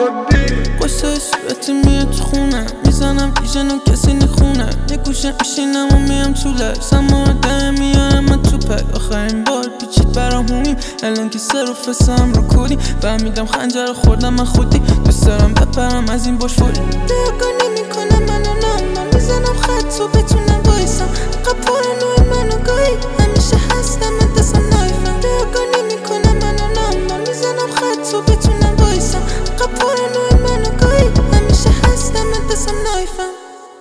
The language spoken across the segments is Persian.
قصه صورتی میاد تو خونه میزنم ویژن و کسی نخونه یه گوشه میشینم و میام تو لرز اما آدم میارم من تو پک آخرین بار پیچید برام همیم الان که سر و فسم رو کودیم فهمیدم خنجر خوردم من خودی دوست دارم بپرم از این باش فوری دیاگانی میکنه منو من میزنم خط و بتونم وایسم عقب پارانوی منو گاهی همیشه هستم دستم نایفم دیاگانی میکنه منو من میزنم خط و بتونم وایسم عقب پارانوی منو گاهی همیشه هستم دستم نایفم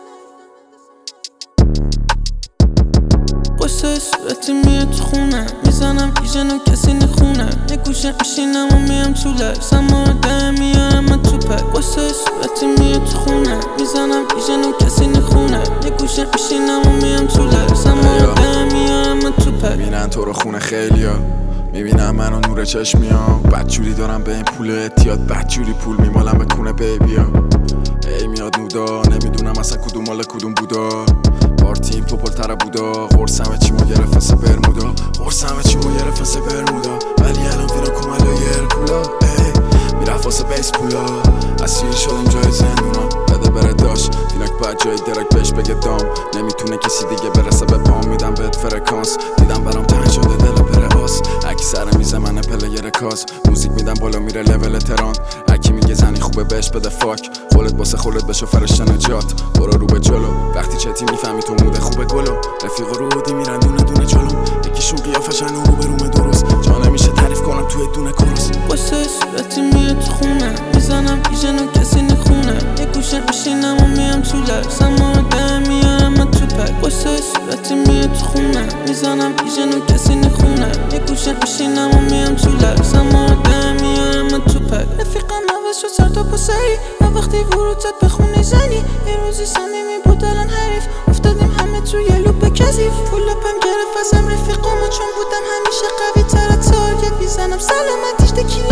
قصه صورتی میاد تو خونه میزنم ویژن و کسی نخونه یه گوشه میشینم و میام تو لرز اما آدم میارم من تو پک قصه صورتی میاد تو خونه میزنم ویژن و کسی نخونه یه گوشه میشینم و میام تو لرز اما آدم میارم من تو پک میبینن تو رو خونه خیلیا میبینم منو نور چشمیام بدجوری دارم به این پول اعتیاد بدجوری پول میمالم به کونه بیبیا ای میاد نودا نمیدونم اصلا کدوم مال کدوم بودا پارتیم تو پلتره بودا قرصم چیمو گرفت فسه برمودا قرصم چیمو گرفت فسه برمودا ولی الان فینا کومالو یرکولا میرفت واسه بیس پولا اسیر شدم جای زندونا بده بره داشت فیناک باید جای درک بهش بگه دام نمیتونه کسی دیگه برسه به پام میدم بهت فرکانس دیدم برام تنگ شده دل بره آس اکی سر میزه من پلیر کاز موزیک میدم بالا میره لول تران اکی میگه زنی خوبه بهش بده فاک خولت باسه خولت بشو فرشته نجات برو رو به جلو وقتی چتی میفهمی تو موده خوبه گلو رفیق رو بودی میرن دونه دونه جلوم یکیشون قیافشن رو به رومه درست جا نمیشه تعریف کنم توی دونه کورس قصه صورتی میاد تو خونه میزنم ویژن و کسی نخونه یه گوشه میشینم و میام تو لرز اما آدم میارم من تو پک قصه صورتی میاد تو خونه میزنم ویژن و کسی نخونه یه گوشه میشینم و میام تو لرز اما آدم میارم من تو پک رفیقم عوض شد سر تا پسری و وقتی ورود زد به خونه زنی یه روزی صمیمی بود الان حریف افتادیم همه توی لوپ کثیف پول لپم گرفت ازم رفیقامو چون بودم همیشه قوی تر تارگت میزنم سلامتیش دکی